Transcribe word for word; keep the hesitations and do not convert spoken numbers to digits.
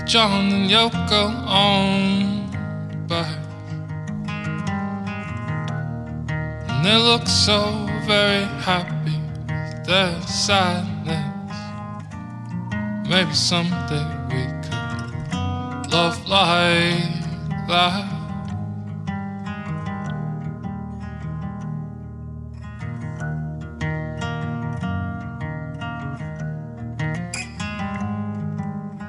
John and Yoko on the back. And they look so very happy with their sadness. Maybe someday we could love like that.